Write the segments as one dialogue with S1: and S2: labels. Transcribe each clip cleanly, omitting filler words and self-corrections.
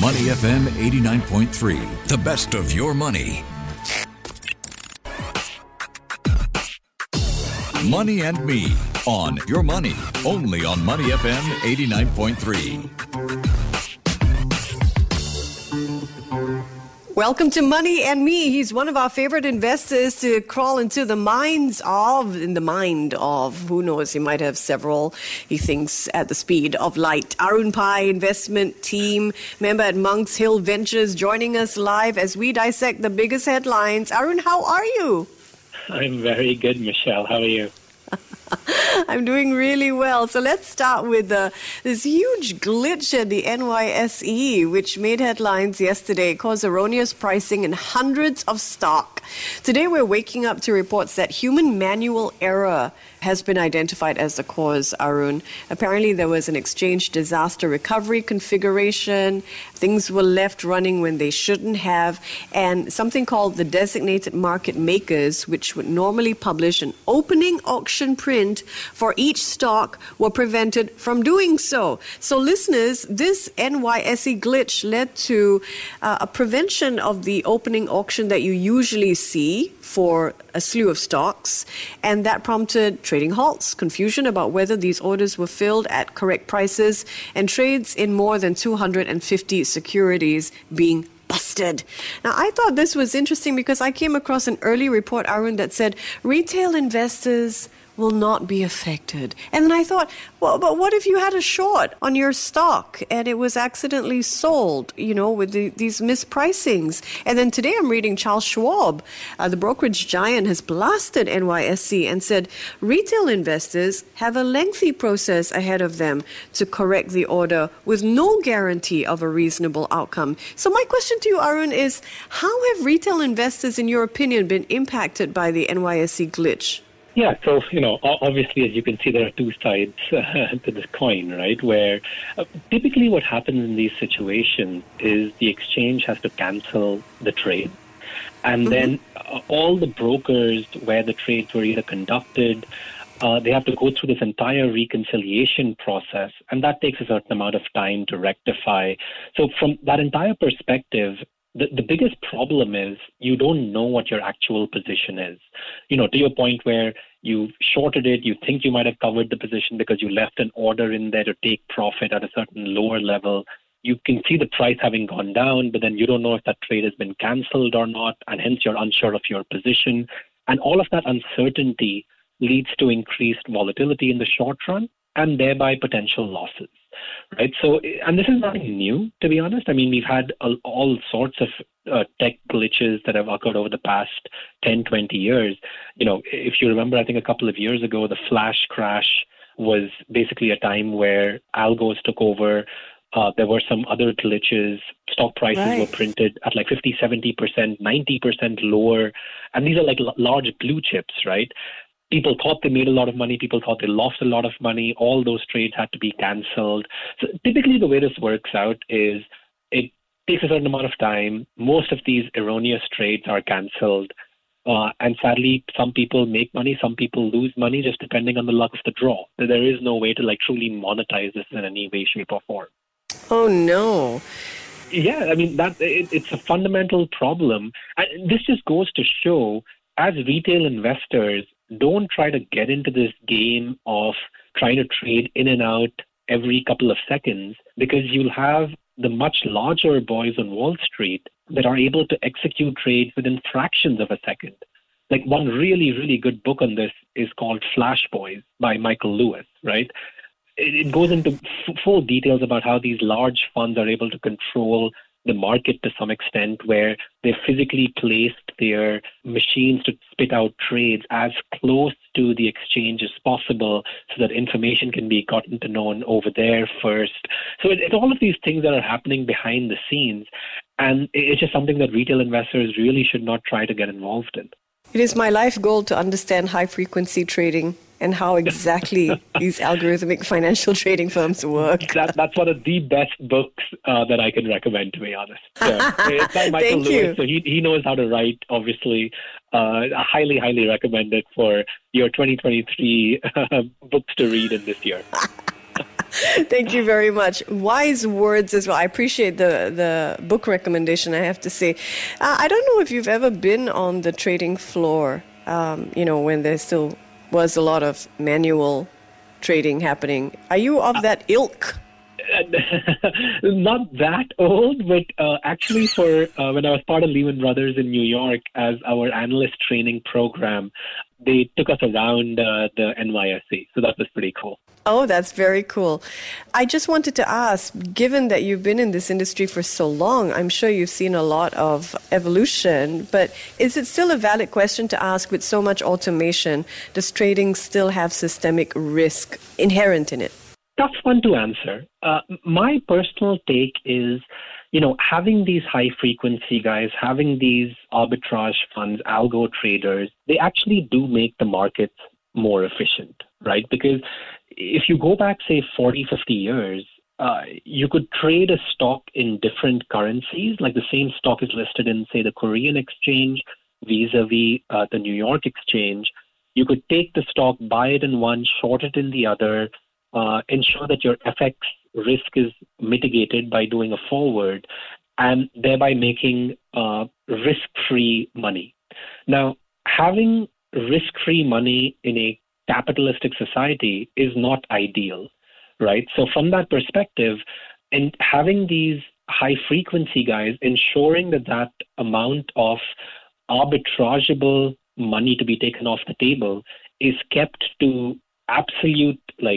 S1: Money FM 89.3, the best of your money. Money and Me on Your Money, only on Money FM 89.3.
S2: Welcome to Money and Me. He's one of our favorite investors to crawl into the mind of, who knows, he might have several, he thinks, at the speed of light. Arun Pai, investment team member at Monks Hill Ventures, joining us live as we dissect the biggest headlines. Arun, how are you?
S3: I'm very good, Michelle. How are you?
S2: I'm doing really well. So let's start with this huge glitch at the NYSE, which made headlines yesterday. It caused erroneous pricing in hundreds of stock. Today, we're waking up to reports that human manual error has been identified as the cause, Arun. Apparently, there was an exchange disaster recovery configuration. Things were left running when they shouldn't have. And something called the designated market makers, which would normally publish an opening auction print for each stock, were prevented from doing so. So listeners, this NYSE glitch led to a prevention of the opening auction that you usually see for a slew of stocks, and that prompted trading halts, confusion about whether these orders were filled at correct prices, and trades in more than 250 securities being busted. Now, I thought this was interesting because I came across an early report, Arun, that said retail investors will not be affected. And then I thought, well, but what if you had a short on your stock and it was accidentally sold, with these mispricings? And then today I'm reading Charles Schwab, the brokerage giant, has blasted NYSE and said retail investors have a lengthy process ahead of them to correct the order with no guarantee of a reasonable outcome. So my question to you, Arun, is how have retail investors, in your opinion, been impacted by the NYSE glitch?
S3: Yeah, so, obviously, as you can see, there are two sides to this coin, right, where typically what happens in these situations is the exchange has to cancel the trade. And then all the brokers where the trades were either conducted, they have to go through this entire reconciliation process, and that takes a certain amount of time to rectify. So from that entire perspective, the biggest problem is you don't know what your actual position is. To your point where you shorted it, you think you might have covered the position because you left an order in there to take profit at a certain lower level. You can see the price having gone down, but then you don't know if that trade has been cancelled or not, and hence you're unsure of your position. And all of that uncertainty leads to increased volatility in the short run and thereby potential losses. Right. So, and this is nothing new, to be honest. I mean, we've had all sorts of tech glitches that have occurred over the past 10, 20 years. If you remember, I think a couple of years ago, the flash crash was basically a time where algos took over. There were some other glitches. Stock prices were printed at like 50, 70%, 90% lower. And these are like large blue chips, right? People thought they made a lot of money. People thought they lost a lot of money. All those trades had to be canceled. So typically the way this works out is it takes a certain amount of time. Most of these erroneous trades are canceled. And sadly, some people make money, some people lose money, just depending on the luck of the draw. There is no way to truly monetize this in any way, shape, or form.
S2: Oh, no.
S3: Yeah, I mean, it's a fundamental problem. And this just goes to show, as retail investors, don't try to get into this game of trying to trade in and out every couple of seconds, because you'll have the much larger boys on Wall Street that are able to execute trades within fractions of a second. Like one really, really good book on this is called Flash Boys by Michael Lewis, right? It goes into full details about how these large funds are able to control the market to some extent, where they physically placed their machines to spit out trades as close to the exchange as possible so that information can be gotten to known over there first. So it's all of these things that are happening behind the scenes. And it's just something that retail investors really should not try to get involved in.
S2: It is my life goal to understand high-frequency trading and how exactly these algorithmic financial trading firms work.
S3: That's one of the best books that I can recommend, to be honest. So, it's by Michael Lewis, so he knows how to write, obviously. I highly, highly recommend it for your 2023 books to read in this year.
S2: Thank you very much. Wise words as well. I appreciate the book recommendation, I have to say. I don't know if you've ever been on the trading floor, when there still was a lot of manual trading happening. Are you of that ilk?
S3: Not that old, but actually for when I was part of Lehman Brothers in New York as our analyst training program, they took us around the NYSE. So that was pretty cool.
S2: Oh, that's very cool. I just wanted to ask, given that you've been in this industry for so long, I'm sure you've seen a lot of evolution, but is it still a valid question to ask with so much automation, does trading still have systemic risk inherent in it?
S3: Tough one to answer. My personal take is, having these high frequency guys, having these arbitrage funds, algo traders, they actually do make the markets more efficient, right? Because if you go back, say, 40, 50 years, you could trade a stock in different currencies, like the same stock is listed in, say, the Korean exchange vis-a-vis the New York exchange. You could take the stock, buy it in one, short it in the other, ensure that your FX risk is mitigated by doing a forward, and thereby making risk-free money. Now, having risk-free money in a capitalistic society is not ideal, right? So from that perspective, and having these high-frequency guys, ensuring that amount of arbitrageable money to be taken off the table is kept to absolute,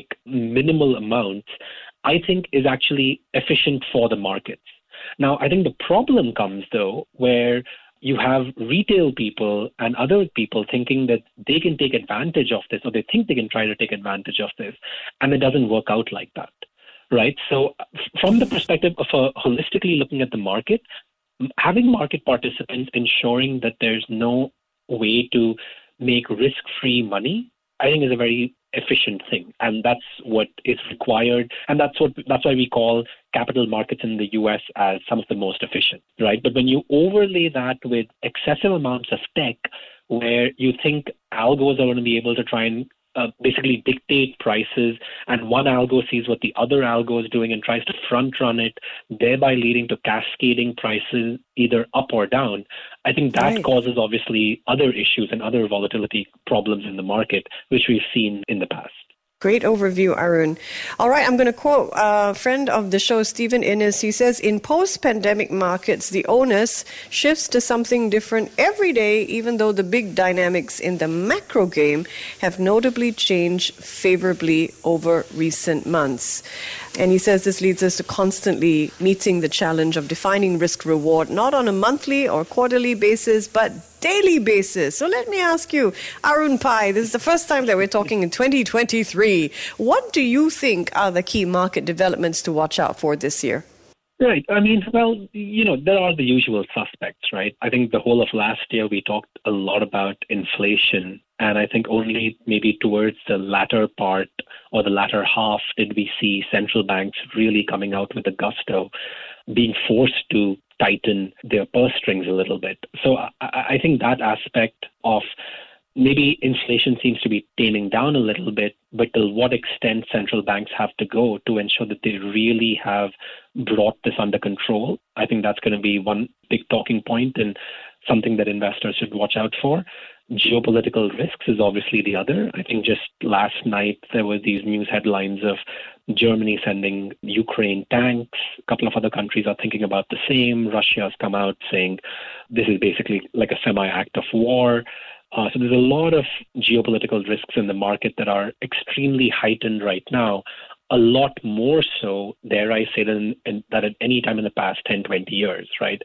S3: minimal amounts, I think is actually efficient for the markets. Now, I think the problem comes, though, where you have retail people and other people thinking that they can take advantage of this, or they think they can try to take advantage of this, and it doesn't work out like that, right? So from the perspective of holistically looking at the market, having market participants ensuring that there's no way to make risk-free money, I think is a very efficient thing, and that's what is required, and that's why we call capital markets in the US as some of the most efficient, right? But when you overlay that with excessive amounts of tech, where you think algos are going to be able to try and basically dictate prices, and one algo sees what the other algo is doing and tries to front run it, thereby leading to cascading prices either up or down, I think that causes obviously other issues and other volatility problems in the market, which we've seen in the past.
S2: Great overview, Arun. All right, I'm going to quote a friend of the show, Stephen Innes. He says, in post-pandemic markets, the onus shifts to something different every day, even though the big dynamics in the macro game have notably changed favorably over recent months. And he says this leads us to constantly meeting the challenge of defining risk-reward, not on a monthly or quarterly basis, but daily basis. So let me ask you, Arun Pai, this is the first time that we're talking in 2023. What do you think are the key market developments to watch out for this year?
S3: Right. I mean, well, there are the usual suspects, right? I think the whole of last year we talked a lot about inflation, and I think only maybe towards the latter part or the latter half did we see central banks really coming out with a gusto, being forced to tighten their purse strings a little bit. So I think that aspect of maybe inflation seems to be taming down a little bit, but to what extent central banks have to go to ensure that they really have brought this under control, I think that's going to be one big talking point and something that investors should watch out for. Geopolitical risks is obviously the other. I think just last night there were these news headlines of Germany sending Ukraine tanks. A couple of other countries are thinking about the same. Russia has come out saying this is basically like a semi-act of war. So there's a lot of geopolitical risks in the market that are extremely heightened right now, a lot more so, dare I say, than at any time in the past 10, 20 years, right?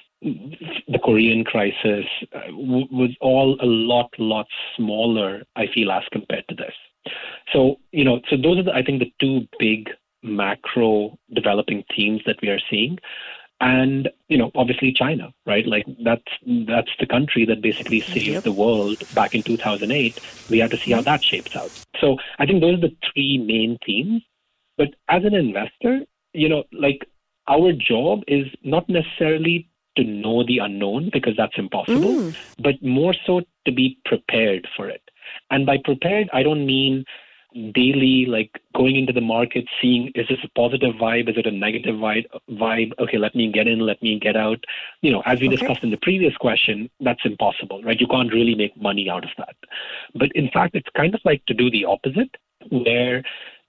S3: The Korean crisis was all a lot smaller, I feel, as compared to this. So, so those are, I think, the two big macro developing themes that we are seeing. And, obviously China, right? Like that's the country that basically saved the world back in 2008. We have to see how that shapes out. So I think those are the three main themes. But as an investor, our job is not necessarily to know the unknown, because that's impossible, but more so to be prepared for it. And by prepared, I don't mean daily, like going into the market, seeing, is this a positive vibe? Is it a negative vibe? Okay, let me get in, let me get out. As we discussed in the previous question, that's impossible, right? You can't really make money out of that. But in fact, it's kind of like to do the opposite, where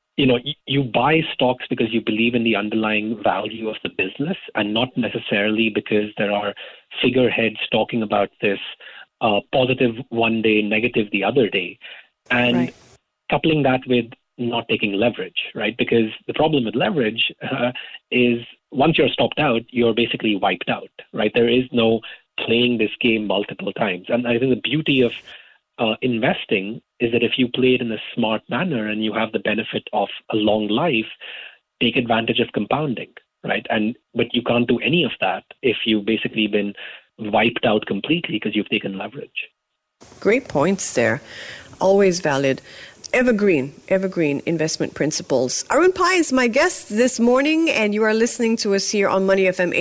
S3: you buy stocks because you believe in the underlying value of the business and not necessarily because there are figureheads talking about this positive one day, negative the other day. And coupling that with not taking leverage, right? Because the problem with leverage is once you're stopped out, you're basically wiped out, right? There is no playing this game multiple times. And I think the beauty of investing is that if you play it in a smart manner and you have the benefit of a long life, take advantage of compounding, right? But you can't do any of that if you've basically been wiped out completely because you've taken leverage.
S2: Great points there. Always valid. Evergreen investment principles. Arun Pai is my guest this morning, and you are listening to us here on Money FM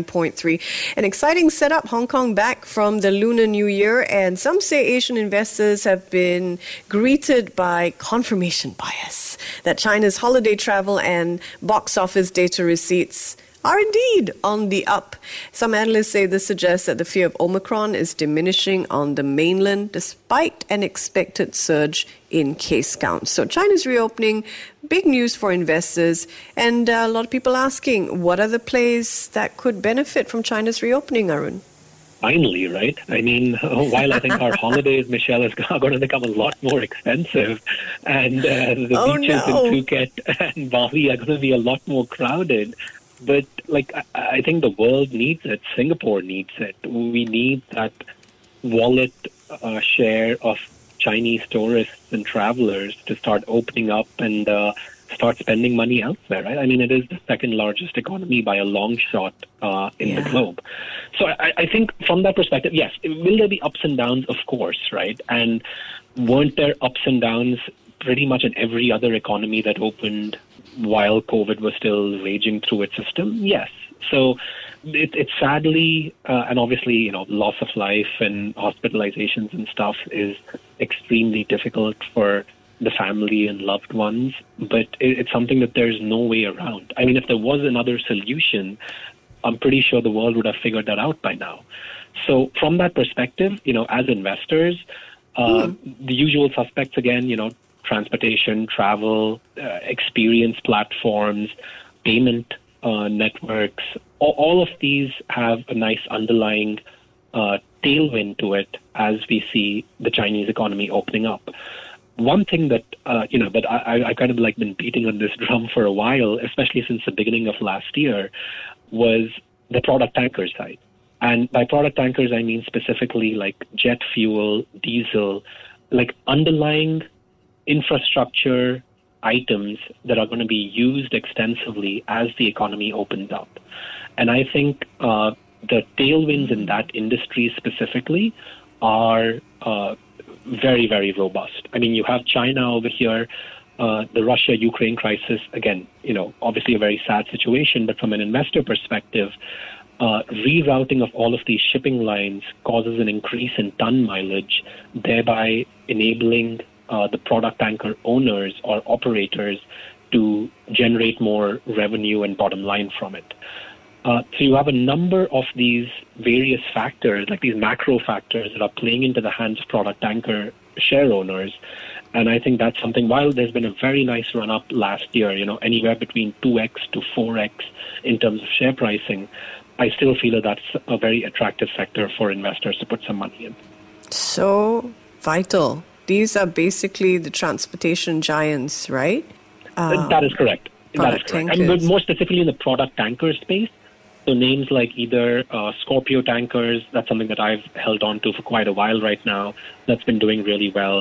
S2: 89.3. An exciting setup, Hong Kong back from the Lunar New Year, and some say Asian investors have been greeted by confirmation bias that China's holiday travel and box office data receipts are indeed on the up. Some analysts say this suggests that the fear of Omicron is diminishing on the mainland despite an expected surge in case counts. So China's reopening, big news for investors, and a lot of people asking, what are the plays that could benefit from China's reopening, Arun?
S3: Finally, right? I mean, while I think our holidays, Michelle, is going to become a lot more expensive, and the beaches in Phuket and Bali are going to be a lot more crowded. But I think the world needs it. Singapore needs it. We need that wallet share of Chinese tourists and travelers to start opening up and start spending money elsewhere, right? I mean, it is the second largest economy by a long shot in the globe. So I think from that perspective, yes, will there be ups and downs? Of course, right? And weren't there ups and downs pretty much in every other economy that opened while COVID was still raging through its system? Yes. So it's sadly, and obviously, loss of life and hospitalizations and stuff is extremely difficult for the family and loved ones, but it's something that there's no way around. I mean, if there was another solution, I'm pretty sure the world would have figured that out by now. So from that perspective, as investors, the usual suspects again, transportation, travel, experience platforms, payment networks, all of these have a nice underlying tailwind to it as we see the Chinese economy opening up. One thing that, that I kind of been beating on this drum for a while, especially since the beginning of last year, was the product tanker side. And by product tankers, I mean specifically jet fuel, diesel, underlying infrastructure items that are going to be used extensively as the economy opens up. And I think the tailwinds in that industry specifically are very, very robust. I mean, you have China over here, the Russia-Ukraine crisis, again, obviously a very sad situation, but from an investor perspective, rerouting of all of these shipping lines causes an increase in ton mileage, thereby enabling the product tanker owners or operators to generate more revenue and bottom line from it. So you have a number of these various factors, these macro factors that are playing into the hands of product tanker share owners. And I think that's something, while there's been a very nice run up last year, anywhere between 2x to 4x in terms of share pricing, I still feel that that's a very attractive sector for investors to put some money in. So
S2: vital. These are basically the transportation giants, right?
S3: That is correct.
S2: Tankers.
S3: And more specifically in the product tanker space. So names like either Scorpio Tankers, that's something that I've held on to for quite a while right now. That's been doing really well.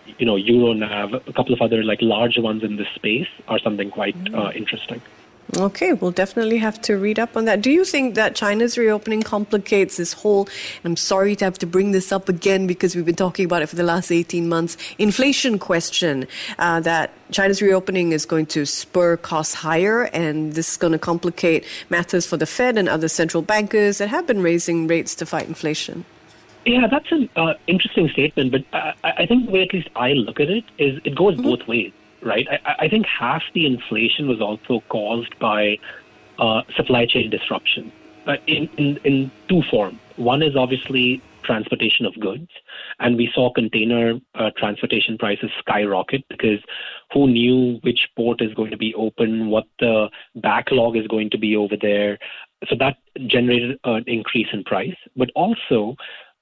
S3: Euronav, a couple of other large ones in this space are something quite interesting.
S2: Okay, we'll definitely have to read up on that. Do you think that China's reopening complicates this whole, I'm sorry to have to bring this up again because we've been talking about it for the last 18 months, inflation question, that China's reopening is going to spur costs higher, and this is going to complicate matters for the Fed and other central bankers that have been raising rates to fight inflation?
S3: Yeah, that's an interesting statement, but I think the way at least I look at it is it goes both ways. right? I think half the inflation was also caused by supply chain disruption in two forms. One is obviously transportation of goods, and we saw container transportation prices skyrocket because who knew which port is going to be open, what the backlog is going to be over there. So that generated an increase in price. But also,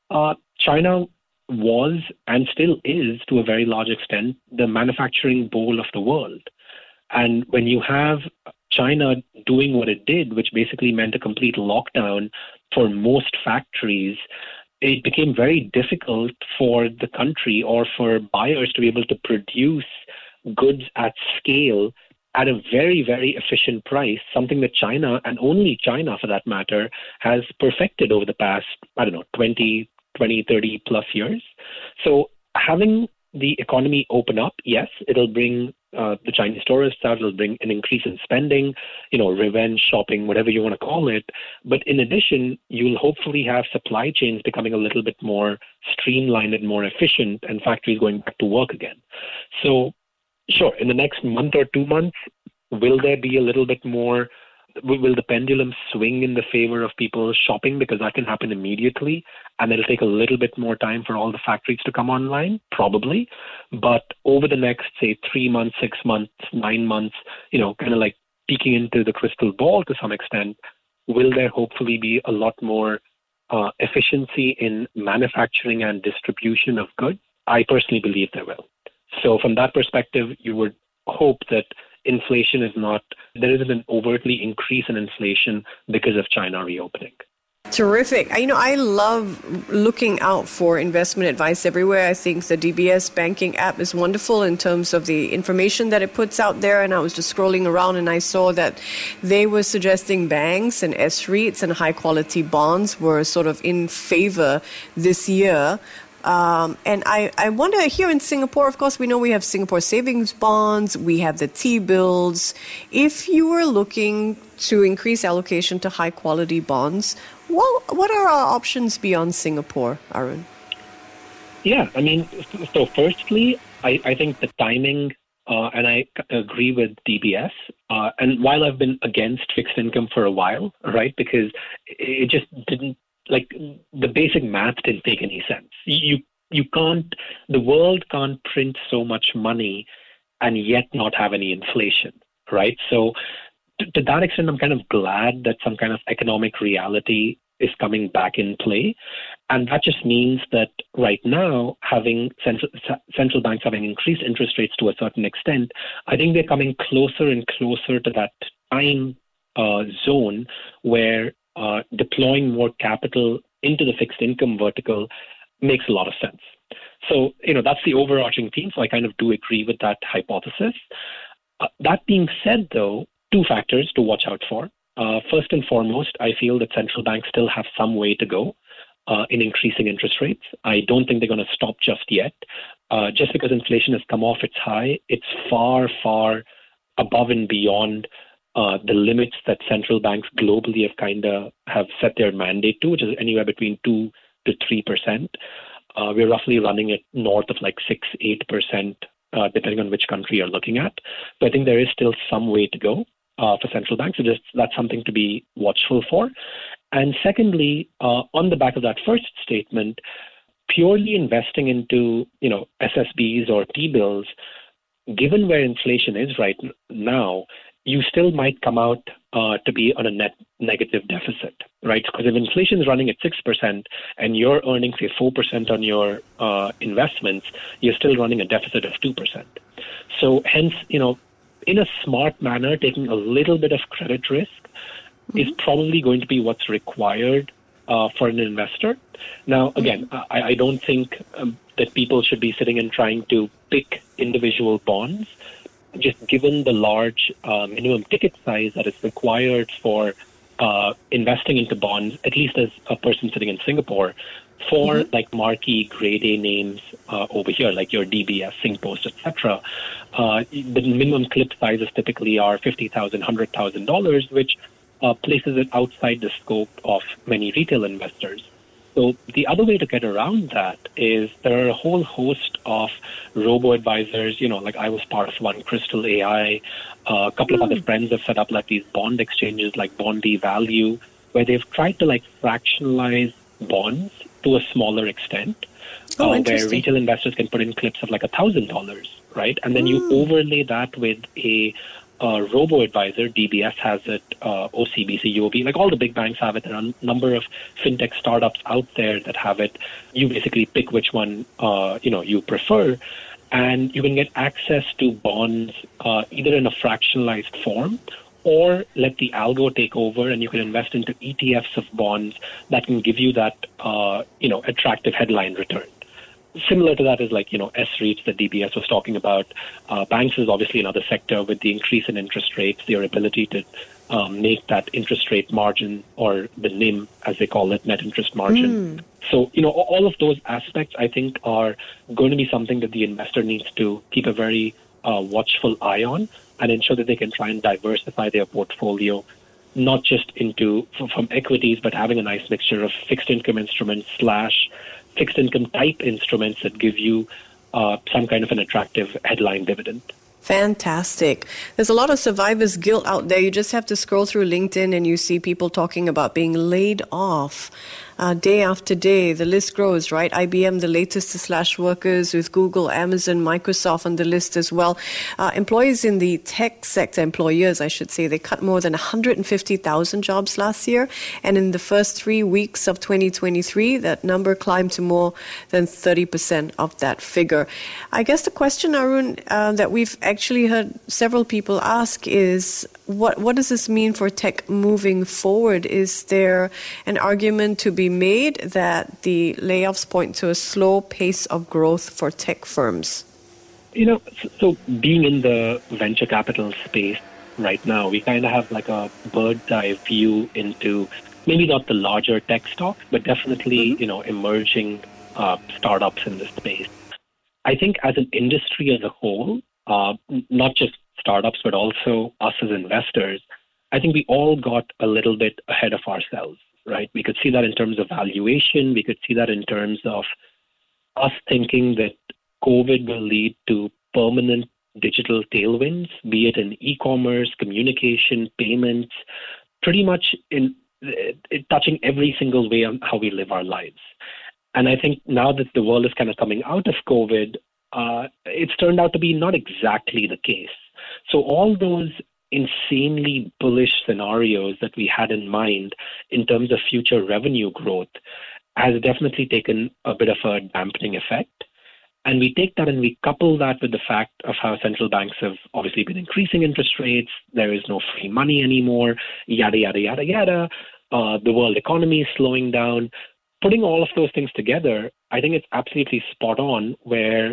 S3: China was and still is, to a very large extent, the manufacturing bowl of the world. And when you have China doing what it did, which basically meant a complete lockdown for most factories, it became very difficult for the country or for buyers to be able to produce goods at scale at a very, very efficient price, something that China, and only China for that matter, has perfected over the past, 20, 30 plus years. So having the economy open up, yes, it'll bring the Chinese tourists out, it'll bring an increase in spending, revenge shopping, whatever you want to call it. But in addition, you'll hopefully have supply chains becoming a little bit more streamlined and more efficient, and factories going back to work again. So sure, in the next month or 2 months, will there be a little bit more? Will the pendulum swing in the favor of people shopping? Because that can happen immediately, and it'll take a little bit more time for all the factories to come online, probably. But over the next, say, 3 months, 6 months, 9 months, kind of like peeking into the crystal ball to some extent, will there hopefully be a lot more efficiency in manufacturing and distribution of goods? I personally believe there will. So from that perspective, you would hope that inflation there isn't an overtly increase in inflation because of China reopening.
S2: Terrific. I love looking out for investment advice everywhere. I think the DBS banking app is wonderful in terms of the information that it puts out there. And I was just scrolling around and I saw that they were suggesting banks and S-REITs and high quality bonds were sort of in favor this year. And I wonder, here in Singapore, of course, we know we have Singapore savings bonds, we have the T-bills. If you were looking to increase allocation to high-quality bonds, what are our options beyond Singapore, Arun?
S3: Yeah, so firstly, I think the timing, and I agree with DBS, and while I've been against fixed income for a while, right, because it just didn't, the basic math didn't make any sense. You can't, the world can't print so much money and yet not have any inflation, right? So to that extent, I'm kind of glad that some kind of economic reality is coming back in play. And that just means that right now, having central banks having increased interest rates to a certain extent, I think they're coming closer and closer to that time zone where deploying more capital into the fixed income vertical makes a lot of sense. So, that's the overarching theme. So I kind of do agree with that hypothesis. That being said, though, two factors to watch out for. First and foremost, I feel that central banks still have some way to go in increasing interest rates. I don't think they're going to stop just yet. Just because inflation has come off its high, it's far, far above and beyond the limits that central banks globally have set their mandate to, which is anywhere between 2 to 3%. We're roughly running it north of 6-8%, depending on which country you're looking at. So I think there is still some way to go for central banks. So that's something to be watchful for. And secondly, on the back of that first statement, purely investing into SSBs or T-bills, given where inflation is right now, you still might come out to be on a net negative deficit, right? Because if inflation is running at 6% and you're earning, say, 4% on your investments, you're still running a deficit of 2%. So hence, in a smart manner, taking a little bit of credit risk is probably going to be what's required for an investor. Now, again, I don't think that people should be sitting and trying to pick individual bonds. Just given the large minimum ticket size that is required for investing into bonds, at least as a person sitting in Singapore, for marquee grade A names over here, like your DBS, Singpost, etc., the minimum clip sizes typically are $50,000, $100,000, which places it outside the scope of many retail investors. So the other way to get around that is there are a whole host of robo-advisors, like I was part of one, Crystal AI. A couple of other friends have set up like these bond exchanges like Bondi Value, where they've tried to like fractionalize bonds to a smaller extent, where retail investors can put in clips of like $1,000, right? And then you overlay that with a robo-advisor. DBS has it, OCBC, UOB, like all the big banks have it. There are a number of fintech startups out there that have it. You basically pick which one, you prefer, and you can get access to bonds either in a fractionalized form or let the algo take over, and you can invest into ETFs of bonds that can give you that, attractive headline return. Similar to that is like, S-REITs that DBS was talking about. Banks is obviously another sector with the increase in interest rates, their ability to make that interest rate margin, or the NIM, as they call it, net interest margin. So, all of those aspects, I think, are going to be something that the investor needs to keep a very watchful eye on and ensure that they can try and diversify their portfolio, not just from equities, but having a nice mixture of fixed income instruments / fixed income type instruments that give you some kind of an attractive headline dividend.
S2: Fantastic. There's a lot of survivor's guilt out there. You just have to scroll through LinkedIn and you see people talking about being laid off day after day. The list grows, right? IBM, the latest to slash workers, with Google, Amazon, Microsoft on the list as well. Employees in the tech sector, employers, I should say, they cut more than 150,000 jobs last year. And in the first 3 weeks of 2023, that number climbed to more than 30% of that figure. I guess the question, Arun, that we've actually heard several people ask is, what does this mean for tech moving forward? Is there an argument to be made that the layoffs point to a slow pace of growth for tech firms?
S3: So being in the venture capital space right now, we kind of have like a bird's eye view into maybe not the larger tech stocks, but definitely, emerging startups in this space. I think as an industry as a whole, not just startups, but also us as investors, I think we all got a little bit ahead of ourselves, right? We could see that in terms of valuation. We could see that in terms of us thinking that COVID will lead to permanent digital tailwinds, be it in e-commerce, communication, payments, pretty much in touching every single way on how we live our lives. And I think now that the world is kind of coming out of COVID, it's turned out to be not exactly the case. So all those insanely bullish scenarios that we had in mind in terms of future revenue growth has definitely taken a bit of a dampening effect. And we take that and we couple that with the fact of how central banks have obviously been increasing interest rates. There is no free money anymore, yada, yada, yada, yada. The world economy is slowing down. Putting all of those things together, I think it's absolutely spot on where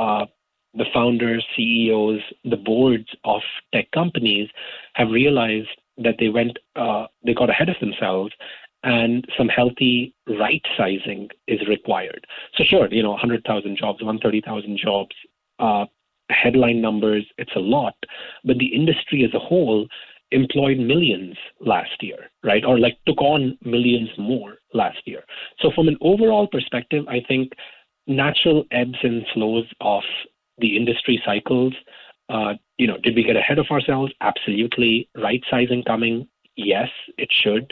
S3: the founders, CEOs, the boards of tech companies have realized that they got ahead of themselves, and some healthy right sizing is required. So sure, 100,000 jobs, 130,000 jobs, headline numbers, it's a lot, but the industry as a whole employed millions last year, right? Or like took on millions more last year. So from an overall perspective, I think natural ebbs and flows of the industry cycles, did we get ahead of ourselves? Absolutely. Right sizing coming? Yes, it should.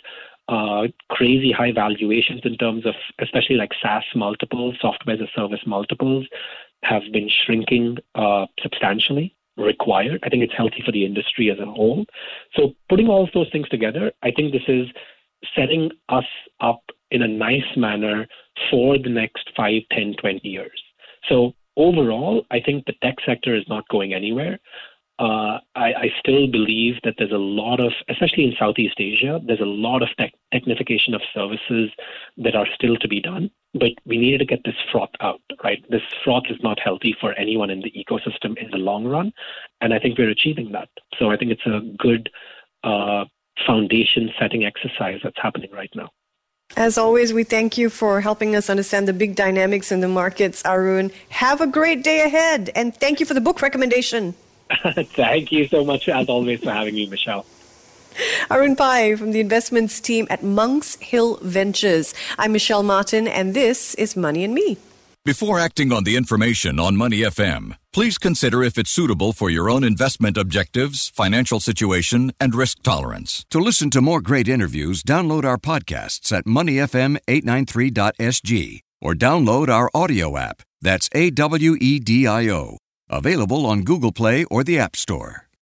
S3: Crazy high valuations in terms of, especially like SaaS multiples, software as a service multiples, have been shrinking substantially. Required. I think it's healthy for the industry as a whole. So putting all of those things together, I think this is setting us up in a nice manner for the next 5, 10, 20 years. So overall, I think the tech sector is not going anywhere. I still believe that there's a lot of, especially in Southeast Asia, there's a lot of technification of services that are still to be done. But we needed to get this froth out, right? This froth is not healthy for anyone in the ecosystem in the long run. And I think we're achieving that. So I think it's a good foundation setting exercise that's happening right now.
S2: As always, we thank you for helping us understand the big dynamics in the markets, Arun. Have a great day ahead. And thank you for the book recommendation.
S3: Thank you so much, as always, for having me, Michelle.
S2: Arun Pai from the investments team at Monks Hill Ventures. I'm Michelle Martin, and this is Money and Me.
S1: Before acting on the information on Money FM, please consider if it's suitable for your own investment objectives, financial situation, and risk tolerance.
S4: To listen to more great interviews, download our podcasts at moneyfm893.sg or download our audio app. That's AWEDIO. Available on Google Play or the App Store.